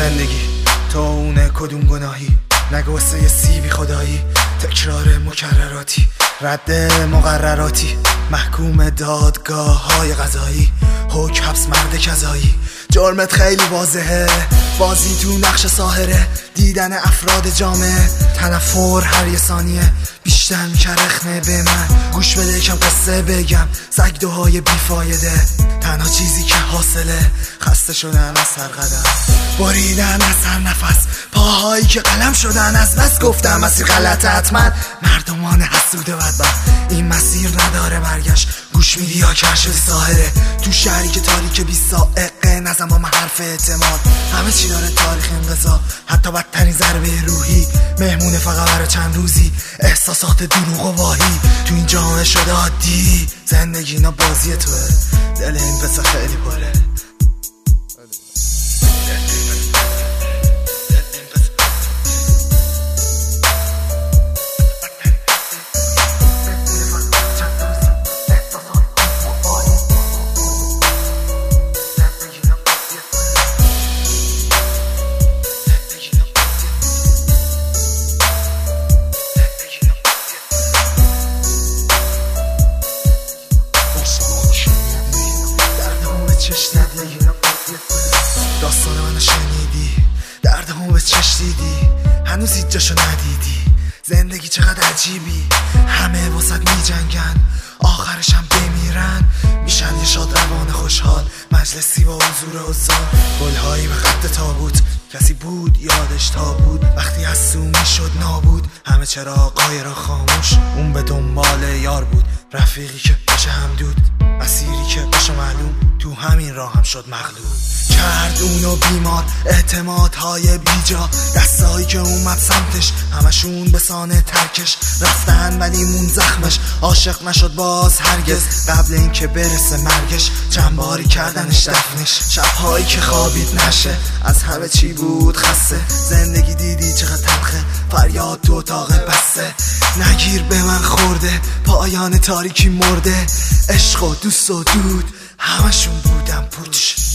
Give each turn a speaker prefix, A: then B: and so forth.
A: زندگی تو اونه کدوم گناهی، نگو واسه یه سیبی خدایی، تکرار مکرراتی، رد مقرراتی، محکوم دادگاه های قضایی، حکم حبس مرد کذایی. جرمت خیلی واضحه، بازی تو نقش ساحره، دیدن افراد جامعه، تنفر هر یه ثانیه بیشتر میکرخنه به من. گوش بده یکم قصه بگم، سگدوهای بیفایده، تنها چیزی که حاصله خسته شدن از هر قدم، بریدن از هر نفس، پاهایی که قلم شدن از بس گفتم مسیر غلطه حتما. مردمان حسود بدبخت این مسیر نداره برگشت، گوش میدی یا کر شدی ساحره تو شهری که تاریک 20 سائقه نزن با من حرف اعتماد. همه چی داره تاریخ انقضا، حتی بدترین ضربه روحی، مهمونه فقط برای چند روزی، احساسات دروغ و واهی تو این جامعه شده عادی. زندگی اینا بازی توه، دل این پسه خیلی پره. داستان منو شنیدی، درد همو به چش دیدی، هنوز هیچ جاشو ندیدی. زندگی چقدر عجیبی، همه واسط می جنگن، آخرشم بمیرن، میشن یه شاد روان خوشحال، مجلسی با حضور حضار، گلهایی به خط تابوت، کسی بود یادش تا بود، وقتی از سو میشد نابود، همه چراغای را خاموش، اون به دنبال یار بود، رفیقی که بشه همدود، مسیری که بشه معلوم، تو همین راه هم شد مغلوب. کرد اونو بیمار، اعتمادهای بیجا، دستایی که اومد سمتش همشون به سانه ترکش رفتن، ولی مون زخمش، عاشق نشد باز هرگز، قبل این که برسه مرگش چندباری کردنش دفنش. شبهایی که خوابید نشه، از همه چی بود خسته، زندگی دیدی چقدر تلخه، فریاد تو اتاق بسته، نگیر به من خورده، پایان تاریکی مرده، عشق و دوست و دود همشون بودن پوچ.